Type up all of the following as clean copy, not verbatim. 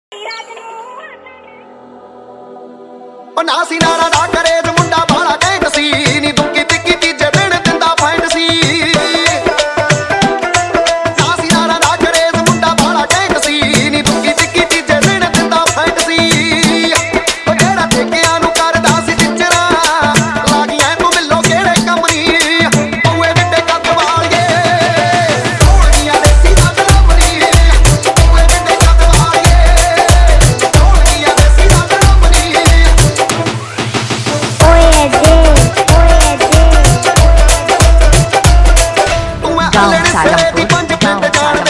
ਉਹ ਨਾ ਸੀ ਨਾਰਾ ਨਾ ਕਰੇ ਤੇ ਮੁੰਡਾ ਬਾਲਾ ਕਹਿਣ ਸੀ ਨੀ ਦੁੱਕੀ ਤਿੱਕੀ ਤੀਜੇ ਦਿਨ ਦਿੰਦਾ ਫਾਈਂਡ ਸੀ ਨਾ ਸੀ ਨਾਰਾ ਨਾ ਕਰੇ ਤੇ ਮੁੰਡਾ ਬਾਲਾ ਕਹਿਣ ਸੀ ਨੀ ਦੁੱਕੀ ਤਿੱਕੀ ਤੀਜੇ ਦਿਨ ਦਿੰਦਾ ਫਾਈਂਡ ਸੀ ਉਹ ਜਿਹੜਾ ਠੇਕਿਆਂ ਨੂੰ ਕਰਦਾ ਸੀ ਟਿਚਰਾ ਲਾਗੀਆਂ ਤੂੰ ਮਿਲੋ ਕਿਹੜੇ ਕੰਮ ਨੀ ਪੂਏ ਵਿੱਡੇ ਕੱਦ ਵਾਲੀਏ ਢੋਲਗੀਆਂ ਦੇਸੀ ਦਾ ਗਲਮਰੀ ਪੂਏ ਵਿੱਡੇ ਕੱਦ ਵਾਲੀਏ ਢੋਲਗੀਆਂ ਦੇਸੀ ਦਾ ਗਲਮਰੀ Down, silent, down, silent.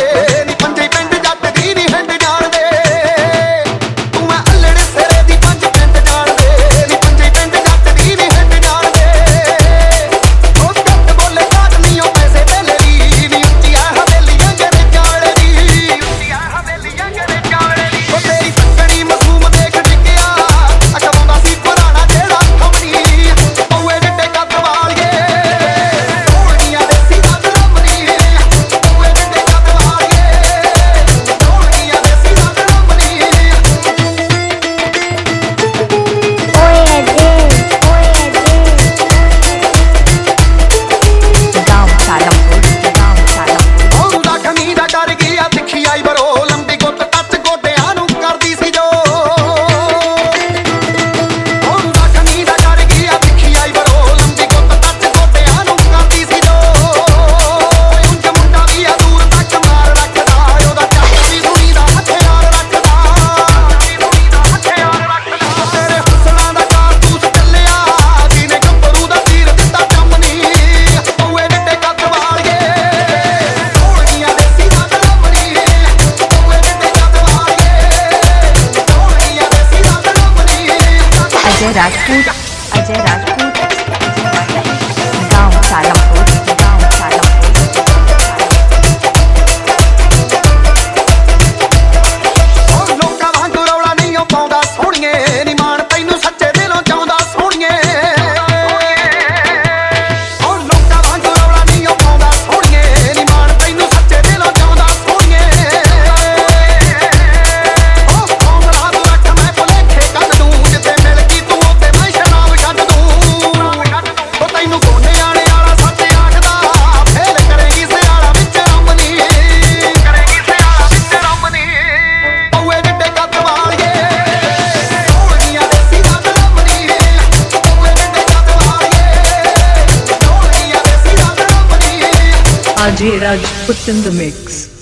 Ajay Rajput, Ajay Rajput, Gaon Salampur, Gaon Salampur. ਉਹ ਲੋਕਾਂ ਵਾਂਗੂ ਰੌਲਾ ਨਹੀਂ ਪਾਉਂਦਾ ਸੋਹਣੀਏ ਨੀ ਮਾਣ ਤੈਨੂੰ ਸੱਚੇ ਦਿਲੋਂ ਚਾਹੁੰਦਾ ਸੋਹਣੀਏ ਉਹ ਲੋਕਾਂ ਵਾਂਗੂ ਰੌਲਾ ਨਹੀਂ ਪਾਉਂਦਾ ਸੋਹਣੀਏ ਨੀ ਮਾਣ ਤੈਨੂੰ ਸੱਚੇ ਦਿਲੋਂ ਚਾਹੁੰਦਾ ਸੋਹਣੀਏ ਉਹ ਕੌਮਲਾ ਨੂੰ ਰੱਖ ਮੈਂ ਭੁਲੇਖੇ ਕੱਢ ਦੂੰ ਜਿੱਥੇ ਮਿਲ ਗਈ ਤੂੰ ਉੱਥੇ ਮੈਂ ਸ਼ਰਾਬ ਛੱਡ ਦੂੰ ਉਹ ਤੈਨੂੰ ਕੋਨੇ ਆਣੇ ਵਾਲਾ ਸੱਚ ਆਖਦਾ ਫੇਲ ਕਰੇਗੀ ਸਿਆਲਾ ਵਿੱਚ ਰੰਮਨੀ ਕਰੇਗੀ ਸਿਆਲਾ ਵਿੱਚ ਰੰਮਨੀ ਪੂਏ ਵਿੱਡੇ ਕੱਦ ਵਾਲੀਏ ਢੋਲਗੀਆਂ ਦੇਸੀ ਦਾ ਗਲਮਰੀ ਪੂਏ ਵਿੱਡੇ ਕੱਦ ਵਾਲੀਏ ਢੋਲਗੀਆਂ ਦੇਸੀ ਦਾ ਗਲਮਰੀ Ajay Rajput in the mix.